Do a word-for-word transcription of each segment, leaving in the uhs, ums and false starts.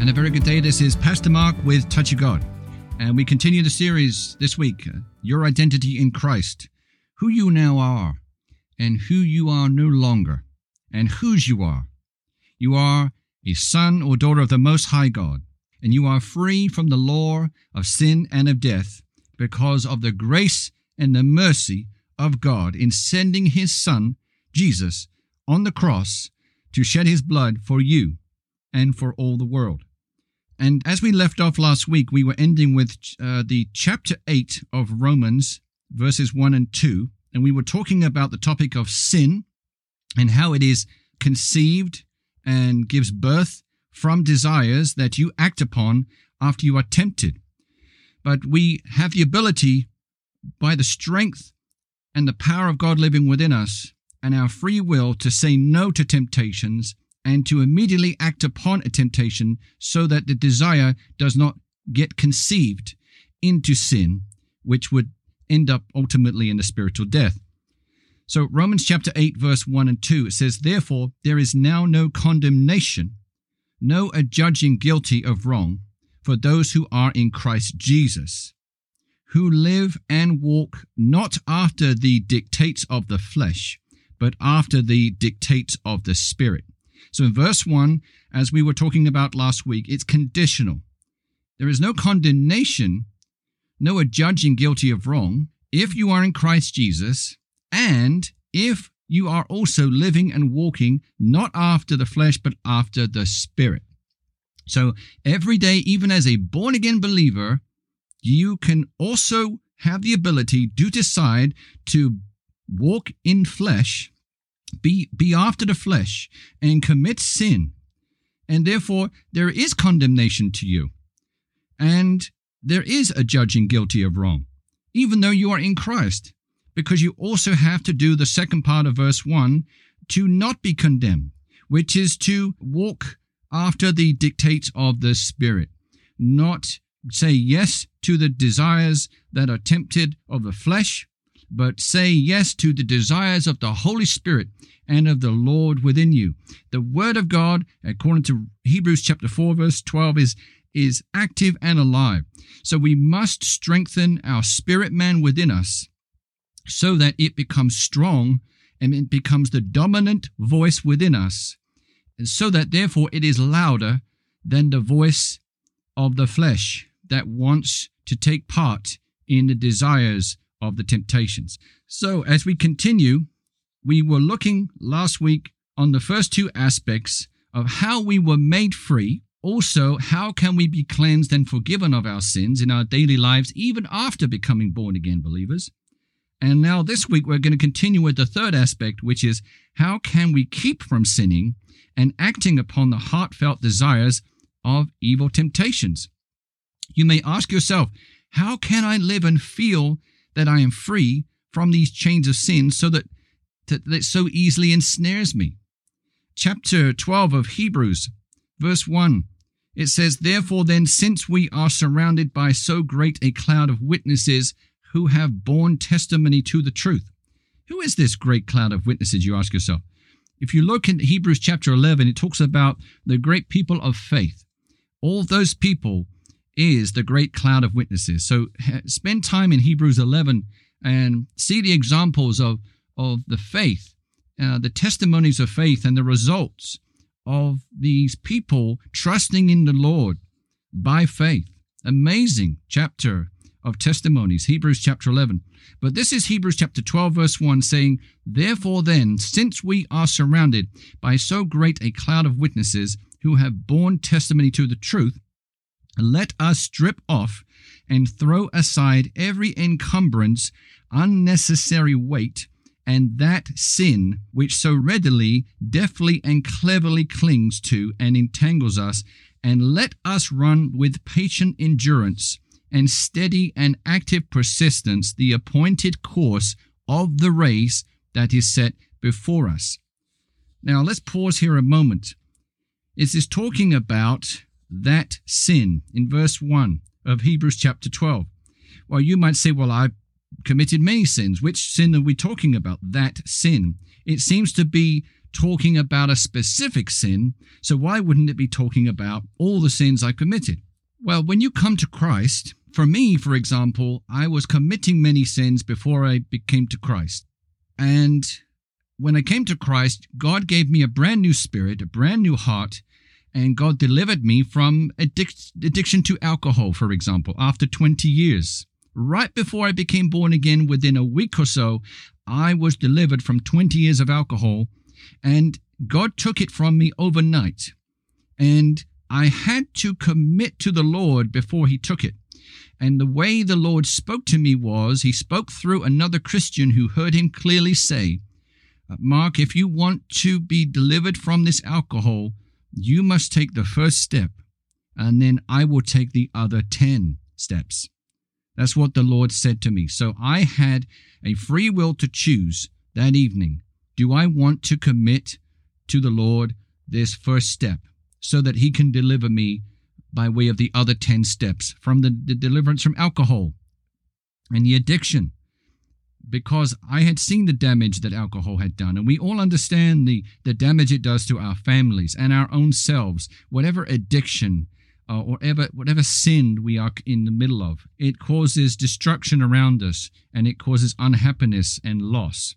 And a very good day. This is Pastor Mark with Touch of God. And we continue the series this week, Your Identity in Christ. Who you now are, and who you are no longer, and whose you are. You are a son or daughter of the Most High God, and you are free from the law of sin and of death because of the grace and the mercy of God in sending His Son, Jesus, on the cross to shed His blood for you and for all the world. And as we left off last week, we were ending with uh, the chapter eight of Romans, verses one and two, and we were talking about the topic of sin and how it is conceived and gives birth from desires that you act upon after you are tempted. But we have the ability, by the strength and the power of God living within us and our free will, to say no to temptations and to immediately act upon a temptation so that the desire does not get conceived into sin, which would end up ultimately in a spiritual death. So Romans chapter eight, verse one and two, it says, "Therefore there is now no condemnation, no adjudging guilty of wrong for those who are in Christ Jesus, who live and walk not after the dictates of the flesh, but after the dictates of the Spirit." So in verse one, as we were talking about last week, it's conditional. There is no condemnation, no adjudging guilty of wrong, if you are in Christ Jesus, and if you are also living and walking not after the flesh, but after the Spirit. So every day, even as a born-again believer, you can also have the ability to decide to walk in flesh, Be, be after the flesh, and commit sin. And therefore, there is condemnation to you. And there is a judging guilty of wrong, even though you are in Christ, because you also have to do the second part of verse one, to not be condemned, which is to walk after the dictates of the Spirit, not say yes to the desires that are tempted of the flesh, but say yes to the desires of the Holy Spirit and of the Lord within you. The Word of God, according to Hebrews chapter four, verse twelve, is, is active and alive. So we must strengthen our spirit man within us so that it becomes strong and it becomes the dominant voice within us, and so that therefore it is louder than the voice of the flesh that wants to take part in the desires of the temptations. So as we continue, we were looking last week on the first two aspects of how we were made free. Also, how can we be cleansed and forgiven of our sins in our daily lives, even after becoming born-again believers. And now this week, we're going to continue with the third aspect, which is how can we keep from sinning and acting upon the heartfelt desires of evil temptations. You may ask yourself, how can I live and feel that I am free from these chains of sin so that, that that so easily ensnares me? Chapter twelve of Hebrews, verse one, it says, "Therefore then, since we are surrounded by so great a cloud of witnesses who have borne testimony to the truth." Who is this great cloud of witnesses, you ask yourself? If you look in Hebrews chapter eleven, it talks about the great people of faith. All those people is the great cloud of witnesses. So spend time in Hebrews eleven and see the examples of, of the faith, uh, the testimonies of faith and the results of these people trusting in the Lord by faith. Amazing chapter of testimonies, Hebrews chapter eleven. But this is Hebrews chapter twelve, verse one, saying, "Therefore then, since we are surrounded by so great a cloud of witnesses who have borne testimony to the truth, let us strip off and throw aside every encumbrance, unnecessary weight, and that sin which so readily, deftly, and cleverly clings to and entangles us, and let us run with patient endurance and steady and active persistence the appointed course of the race that is set before us." Now, let's pause here a moment. Is this talking about that sin in verse one of Hebrews chapter twelve? Well, you might say, well, I've committed many sins. Which sin are we talking about? That sin. It seems to be talking about a specific sin, so why wouldn't it be talking about all the sins I committed? Well, when you come to Christ, for me, for example, I was committing many sins before I became to Christ. And when I came to Christ, God gave me a brand new spirit, a brand new heart, and God delivered me from addic- addiction to alcohol, for example, after twenty years. Right before I became born again, within a week or so, I was delivered from twenty years of alcohol, and God took it from me overnight. And I had to commit to the Lord before he took it. And the way the Lord spoke to me was, he spoke through another Christian who heard him clearly say, Mark, if you want to be delivered from this alcohol, you must take the first step, and then I will take the other ten steps. That's what the Lord said to me. So I had a free will to choose that evening. Do I want to commit to the Lord this first step so that he can deliver me by way of the other ten steps from the, the deliverance from alcohol and the addiction? Because I had seen the damage that alcohol had done, and we all understand the, the damage it does to our families and our own selves. Whatever addiction uh, or ever, whatever sin we are in the middle of, it causes destruction around us, and it causes unhappiness and loss.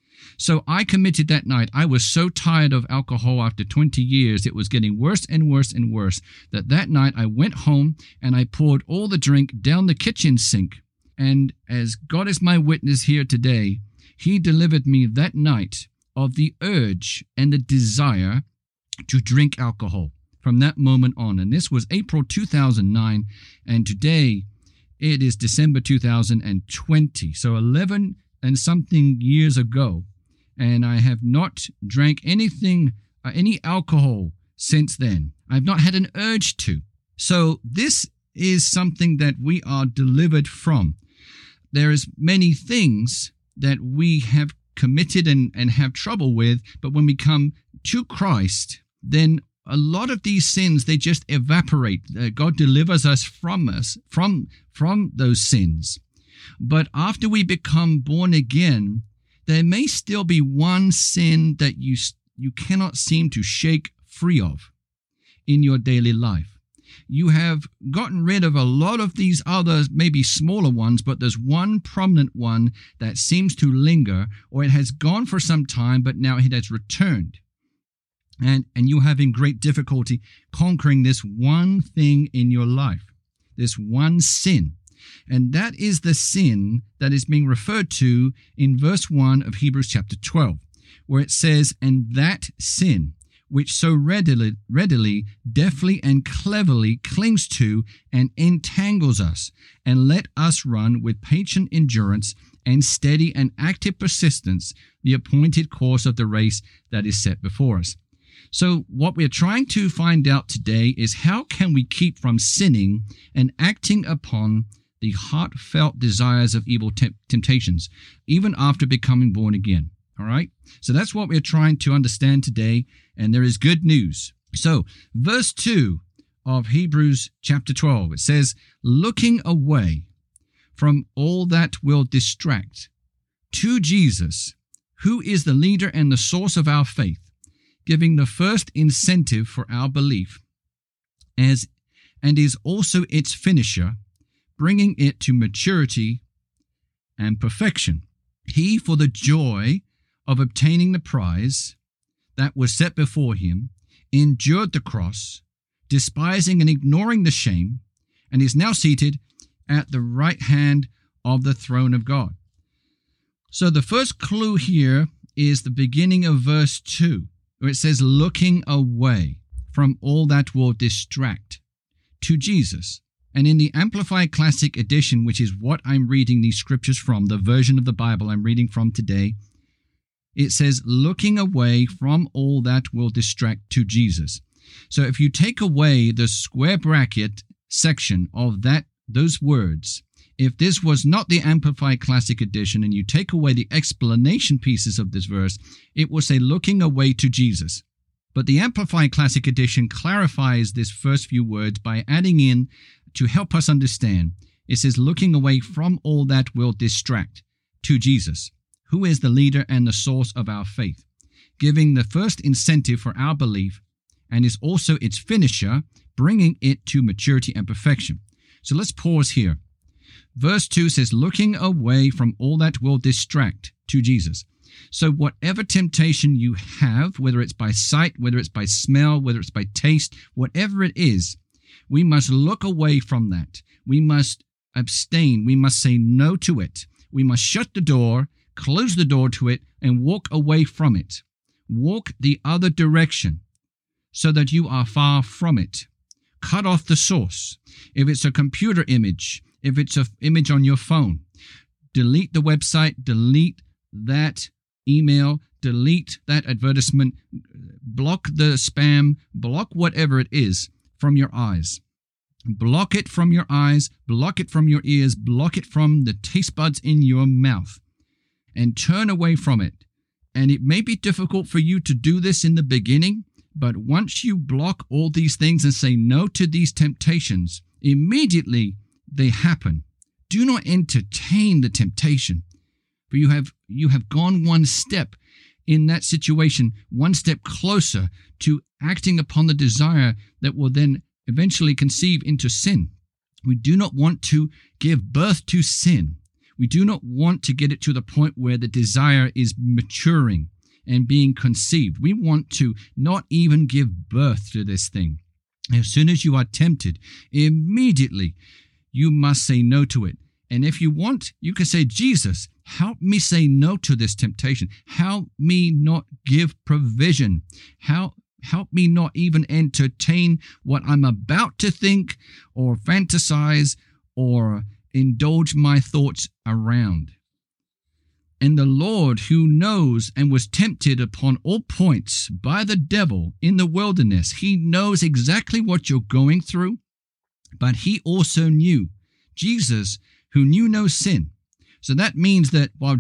So I committed that night. I was so tired of alcohol after twenty years. It was getting worse and worse and worse, that that night I went home and I poured all the drink down the kitchen sink. And as God is my witness here today, he delivered me that night of the urge and the desire to drink alcohol from that moment on. And this was April two thousand nine, and today it is December two thousand twenty. So eleven and something years ago. And I have not drank anything, uh, any alcohol since then. I've not had an urge to. So this is something that we are delivered from. There is many things that we have committed and, and have trouble with, but when we come to Christ, then a lot of these sins, they just evaporate. Uh, God delivers us from us, from, from those sins. But after we become born again, there may still be one sin that you, you cannot seem to shake free of in your daily life. You have gotten rid of a lot of these other, maybe smaller ones, but there's one prominent one that seems to linger, or it has gone for some time, but now it has returned. And, and you're having great difficulty conquering this one thing in your life, this one sin. And that is the sin that is being referred to in verse one of Hebrews chapter twelve, where it says, and that sin, which so readily, readily, deftly, and cleverly clings to and entangles us, and let us run with patient endurance and steady and active persistence the appointed course of the race that is set before us. So what we're trying to find out today is how can we keep from sinning and acting upon the heartfelt desires of evil te- temptations, even after becoming born again. All right? So that's what we're trying to understand today, and there is good news. So, verse two of Hebrews chapter twelve, it says, looking away from all that will distract to Jesus, who is the leader and the source of our faith, giving the first incentive for our belief, as and is also its finisher, bringing it to maturity and perfection. He, for the joy of obtaining the prize that was set before him, endured the cross, despising and ignoring the shame, and is now seated at the right hand of the throne of God. So the first clue here is the beginning of verse two, where it says, looking away from all that will distract to Jesus. And in the Amplified Classic Edition, which is what I'm reading these scriptures from, the version of the Bible I'm reading from today, it says, looking away from all that will distract to Jesus. So if you take away the square bracket section of that those words, if this was not the Amplified Classic Edition and you take away the explanation pieces of this verse, it will say looking away to Jesus. But the Amplified Classic Edition clarifies this first few words by adding in, to help us understand, it says looking away from all that will distract to Jesus, who is the leader and the source of our faith, giving the first incentive for our belief, and is also its finisher, bringing it to maturity and perfection. So let's pause here. Verse two says, looking away from all that will distract to Jesus. So whatever temptation you have, whether it's by sight, whether it's by smell, whether it's by taste, whatever it is, we must look away from that. We must abstain. We must say no to it. We must shut the door, close the door to it, and walk away from it. Walk the other direction so that you are far from it. Cut off the source. If it's a computer image, if it's an image on your phone, delete the website, delete that email, delete that advertisement, block the spam, block whatever it is from your eyes. Block it from your eyes, block it from your ears, block it from the taste buds in your mouth, and turn away from it. And it may be difficult for you to do this in the beginning, but once you block all these things and say no to these temptations, immediately they happen. Do not entertain the temptation, for you have you have gone one step in that situation, one step closer to acting upon the desire that will then eventually conceive into sin. We do not want to give birth to sin. We do not want to get it to the point where the desire is maturing and being conceived. We want to not even give birth to this thing. As soon as you are tempted, immediately you must say no to it. And if you want, you can say, Jesus, help me say no to this temptation. Help me not give provision. Help Help me not even entertain what I'm about to think or fantasize or indulge my thoughts around. And the Lord, who knows and was tempted upon all points by the devil in the wilderness, he knows exactly what you're going through, but he also knew. Jesus, who knew no sin. So that means that while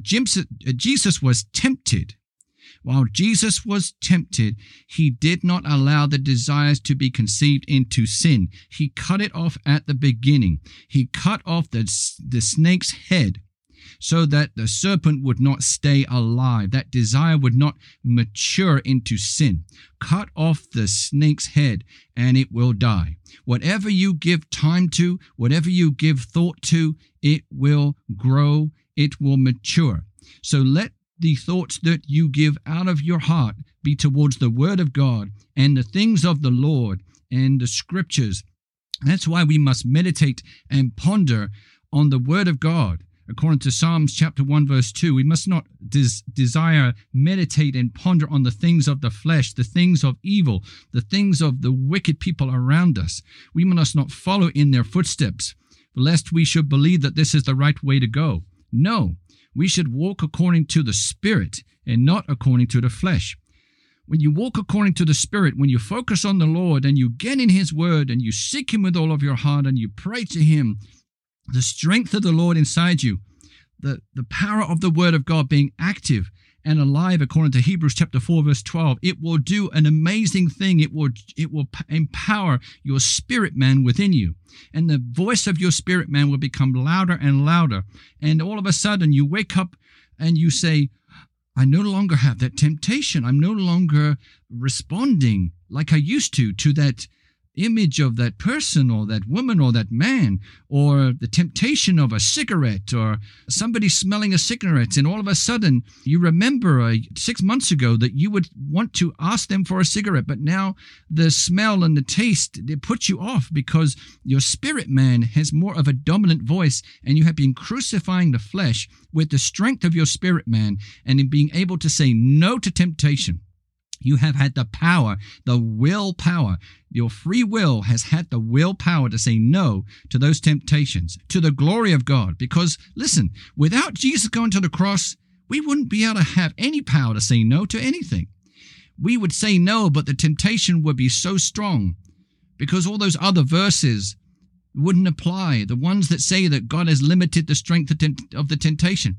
Jesus was tempted, While Jesus was tempted, he did not allow the desires to be conceived into sin. He cut it off at the beginning. He cut off the, the snake's head so that the serpent would not stay alive. That desire would not mature into sin. Cut off the snake's head and it will die. Whatever you give time to, whatever you give thought to, it will grow, it will mature. So let the thoughts that you give out of your heart be towards the Word of God and the things of the Lord and the Scriptures. That's why we must meditate and ponder on the Word of God. According to Psalms chapter one, verse two, we must not des- desire, meditate, and ponder on the things of the flesh, the things of evil, the things of the wicked people around us. We must not follow in their footsteps, lest we should believe that this is the right way to go. No. We should walk according to the Spirit and not according to the flesh. When you walk according to the Spirit, when you focus on the Lord and you get in His Word and you seek Him with all of your heart and you pray to Him, the strength of the Lord inside you, the, the power of the Word of God being active and alive according to Hebrews chapter four, verse twelve, it will do an amazing thing. It will, it will empower your spirit man within you. And the voice of your spirit man will become louder and louder. And all of a sudden you wake up and you say, I no longer have that temptation. I'm no longer responding like I used to, to that image of that person or that woman or that man, or the temptation of a cigarette or somebody smelling a cigarette, and all of a sudden you remember uh, six months ago that you would want to ask them for a cigarette, but now the smell and the taste, they put you off because your spirit man has more of a dominant voice, and you have been crucifying the flesh with the strength of your spirit man and in being able to say no to temptation. You have had the power, the willpower. Your free will has had the willpower to say no to those temptations, to the glory of God. Because, listen, without Jesus going to the cross, we wouldn't be able to have any power to say no to anything. We would say no, but the temptation would be so strong because all those other verses wouldn't apply. The ones that say that God has limited the strength of the temptation.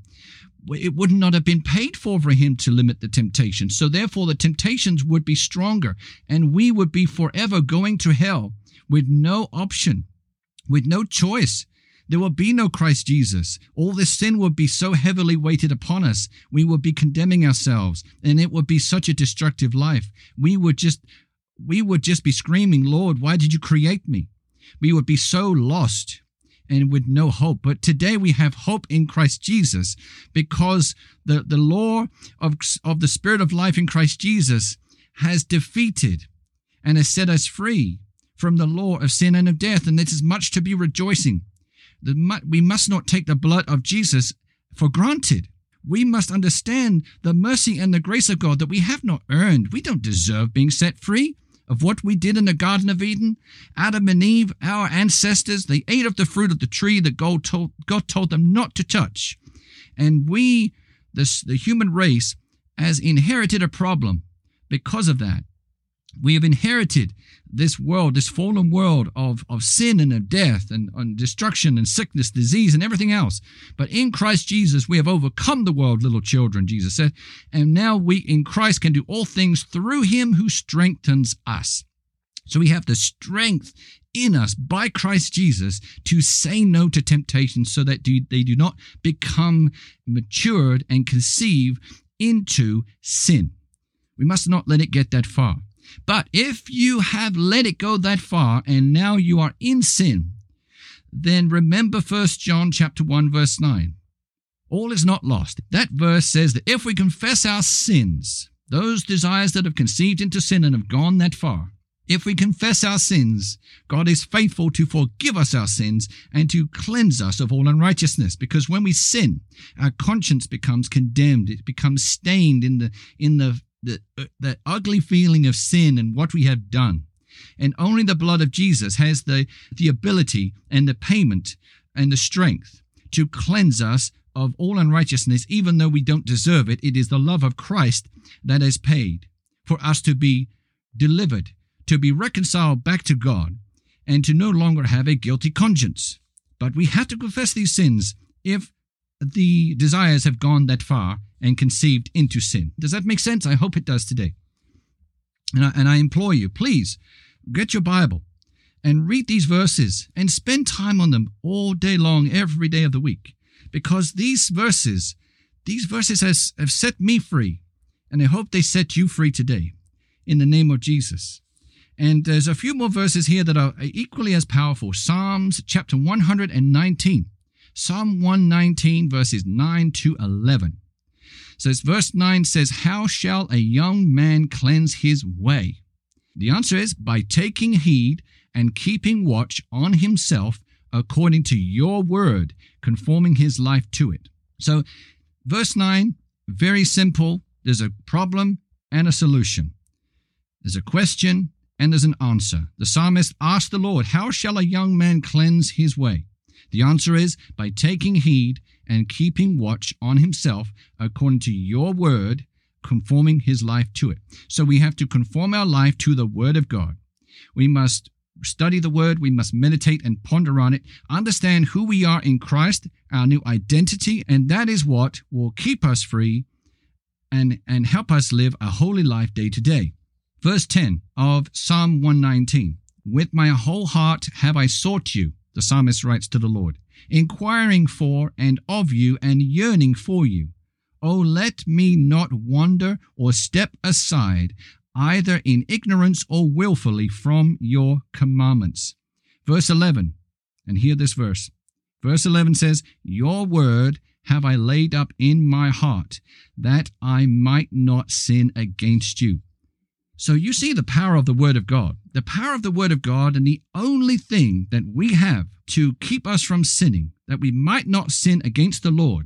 It would not have been paid for for him to limit the temptation. So therefore the temptations would be stronger and we would be forever going to hell with no option, with no choice There would be no Christ Jesus. All this sin would be so heavily weighted upon us. We would be condemning ourselves, and it would be such a destructive life. We would just, we would just be screaming, Lord, why did you create me? We would be so lost and with no hope. But today we have hope in Christ Jesus, because the, the law of, of the Spirit of life in Christ Jesus has defeated and has set us free from the law of sin and of death. And this is much to be rejoicing. We must not take the blood of Jesus for granted. We must understand the mercy and the grace of God that we have not earned. We don't deserve being set free of what we did in the Garden of Eden. Adam and Eve, our ancestors, they ate of the fruit of the tree that God told, God told them not to touch. And we, this, the human race, has inherited a problem because of that. We have inherited this world, this fallen world of, of sin and of death and, and destruction and sickness, disease and everything else. But in Christ Jesus, we have overcome the world, little children, Jesus said. And now we in Christ can do all things through him who strengthens us. So we have the strength in us by Christ Jesus to say no to temptation, so that do, they do not become matured and conceive into sin. We must not let it get that far. But if you have let it go that far and now you are in sin, then remember First John chapter one, verse nine. All is not lost. That verse says that if we confess our sins, those desires that have conceived into sin and have gone that far, if we confess our sins, God is faithful to forgive us our sins and to cleanse us of all unrighteousness. Because when we sin, our conscience becomes condemned. It becomes stained in the in the The, the ugly feeling of sin and what we have done. And only the blood of Jesus has the, the ability and the payment and the strength to cleanse us of all unrighteousness, even though we don't deserve it. It is the love of Christ that has paid for us to be delivered, to be reconciled back to God, and to no longer have a guilty conscience. But we have to confess these sins if the desires have gone that far and conceived into sin. Does that make sense? I hope it does today. And I, and I implore you, please get your Bible and read these verses and spend time on them all day long, every day of the week. Because these verses, these verses has, have set me free, and I hope they set you free today in the name of Jesus. And there's a few more verses here that are equally as powerful. Psalms chapter one hundred nineteen. Psalm one nineteen, verses nine to eleven. So it's verse nine says, how shall a young man cleanse his way? The answer is by taking heed and keeping watch on himself according to your word, conforming his life to it. So verse nine, very simple. There's a problem and a solution. There's a question and there's an answer. The psalmist asked the Lord, how shall a young man cleanse his way? The answer is by taking heed and keeping watch on himself according to your word, conforming his life to it. So we have to conform our life to the word of God. We must study the word. We must meditate and ponder on it, understand who we are in Christ, our new identity, and that is what will keep us free and, and help us live a holy life day to day. Verse ten of Psalm one nineteen, with my whole heart have I sought you, the psalmist writes to the Lord, inquiring for and of you and yearning for you. Oh, let me not wander or step aside, either in ignorance or willfully from your commandments. Verse eleven, and hear this verse. Verse eleven says, your word have I laid up in my heart, that I might not sin against you. So you see the power of the word of God. The power of the word of God, and the only thing that we have to keep us from sinning, that we might not sin against the Lord,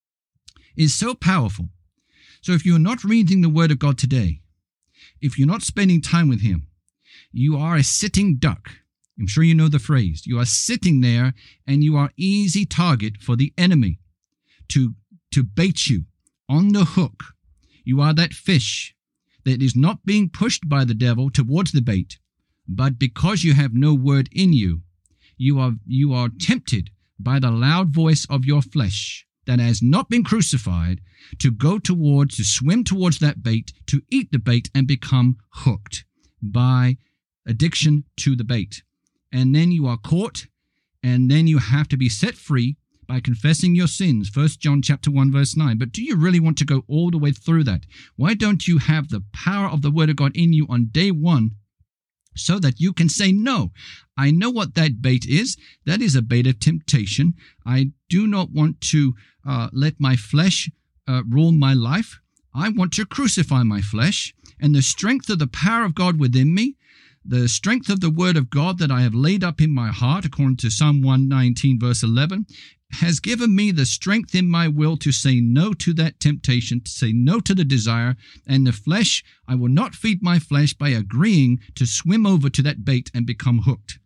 is so powerful. So if you're not reading the word of God today, if you're not spending time with him, you are a sitting duck. I'm sure you know the phrase. You are sitting there and you are easy target for the enemy to, to bait you on the hook. You are that fish that is not being pushed by the devil towards the bait, but because you have no word in you, you are, you are tempted by the loud voice of your flesh that has not been crucified to go towards, to swim towards that bait, to eat the bait and become hooked by addiction to the bait. And then you are caught and then you have to be set free by confessing your sins, First John chapter one, verse nine. But do you really want to go all the way through that? Why don't you have the power of the Word of God in you on day one so that you can say, no, I know what that bait is. That is a bait of temptation. I do not want to uh, let my flesh uh, rule my life. I want to crucify my flesh, and the strength of the power of God within me, the strength of the Word of God that I have laid up in my heart, according to Psalm one nineteen, verse eleven, has given me the strength in my will to say no to that temptation, to say no to the desire, and the flesh, I will not feed my flesh by agreeing to swim over to that bait and become hooked.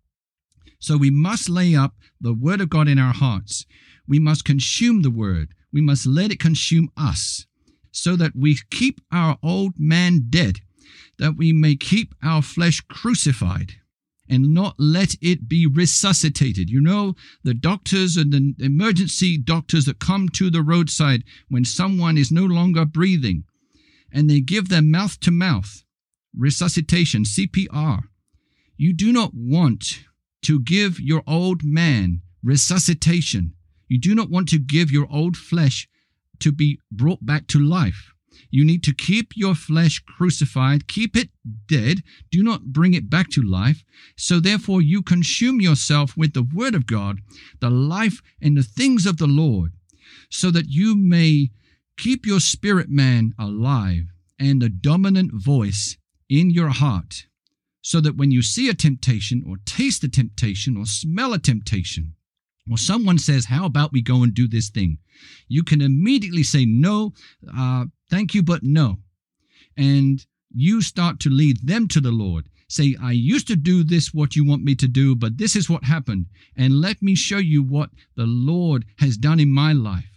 So we must lay up the Word of God in our hearts. We must consume the Word. We must let it consume us so that we keep our old man dead, that we may keep our flesh crucified and not let it be resuscitated. You know, the doctors and the emergency doctors that come to the roadside when someone is no longer breathing, and they give them mouth-to-mouth resuscitation, C P R. You do not want to give your old man resuscitation. You do not want to give your old flesh to be brought back to life. You need to keep your flesh crucified, keep it dead, do not bring it back to life. So therefore you consume yourself with the Word of God, the life and the things of the Lord, so that you may keep your spirit man alive and the dominant voice in your heart, so that when you see a temptation or taste a temptation or smell a temptation, or someone says, how about we go and do this thing? You can immediately say, no, uh, thank you, but no. And you start to lead them to the Lord. Say, I used to do this, what you want me to do, but this is what happened. And let me show you what the Lord has done in my life.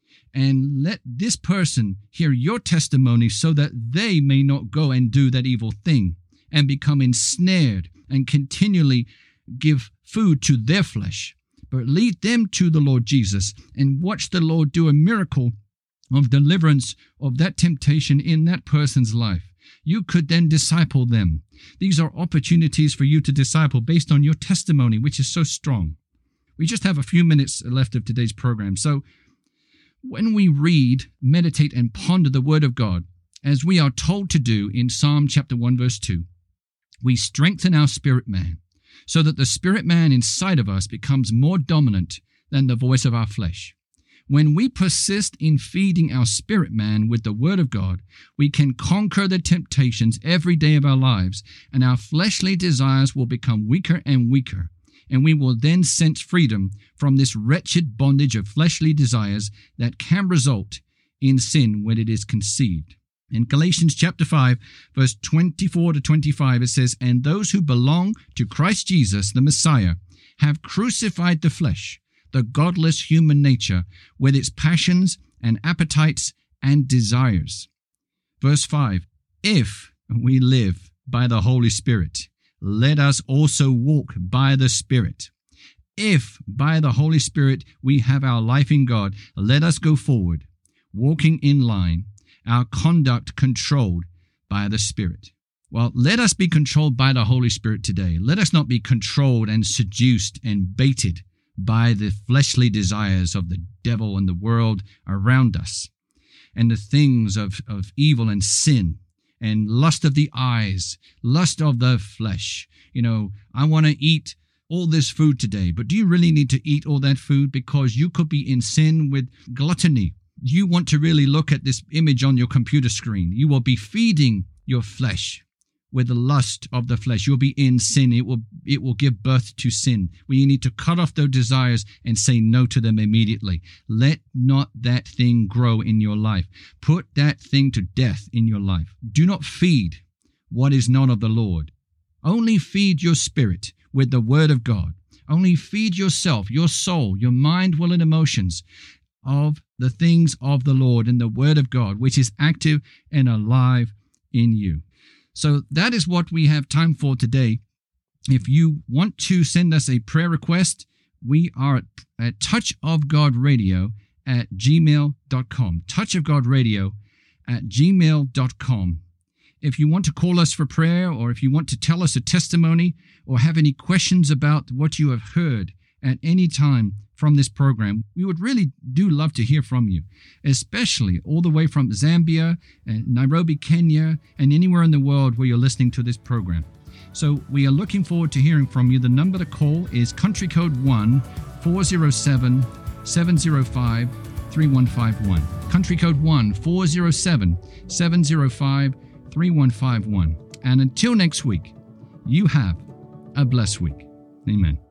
And let this person hear your testimony so that they may not go and do that evil thing and become ensnared and continually give food to their flesh. But lead them to the Lord Jesus and watch the Lord do a miracle of deliverance of that temptation in that person's life. You could then disciple them. These are opportunities for you to disciple based on your testimony, which is so strong. We just have a few minutes left of today's program. So when we read, meditate, and ponder the Word of God, as we are told to do in Psalm chapter one, verse two, we strengthen our spirit man, so that the spirit man inside of us becomes more dominant than the voice of our flesh. When we persist in feeding our spirit man with the Word of God, we can conquer the temptations every day of our lives, and our fleshly desires will become weaker and weaker, and we will then sense freedom from this wretched bondage of fleshly desires that can result in sin when it is conceived. In Galatians chapter five, verse twenty-four to twenty-five, it says, and those who belong to Christ Jesus, the Messiah, have crucified the flesh, the godless human nature, with its passions and appetites and desires. Verse five, if we live by the Holy Spirit, let us also walk by the Spirit. If by the Holy Spirit we have our life in God, let us go forward, walking in line, our conduct controlled by the Spirit. Well, let us be controlled by the Holy Spirit today. Let us not be controlled and seduced and baited by the fleshly desires of the devil and the world around us, and the things of, of evil and sin, and lust of the eyes, lust of the flesh. You know, I want to eat all this food today, but do you really need to eat all that food? Because you could be in sin with gluttony. You want to really look at this image on your computer screen. You will be feeding your flesh with the lust of the flesh. You'll be in sin. It will, it will give birth to sin. We need to cut off those desires and say no to them immediately. Let not that thing grow in your life. Put that thing to death in your life. Do not feed what is not of the Lord. Only feed your spirit with the Word of God. Only feed yourself, your soul, your mind, will, and emotions of the things of the Lord and the Word of God, which is active and alive in you. So that is what we have time for today. If you want to send us a prayer request, we are at touch of god radio at gmail dot com. touch of god radio at gmail dot com. If you want to call us for prayer, or if you want to tell us a testimony, or have any questions about what you have heard at any time from this program, we would really do love to hear from you, especially all the way from Zambia and Nairobi, Kenya, and anywhere in the world where you're listening to this program. So we are looking forward to hearing from you. The number to call is country code one four zero seven, seven zero five, three one five one. Country code one four zero seven, seven zero five, three one five one. And until next week, you have a blessed week. Amen.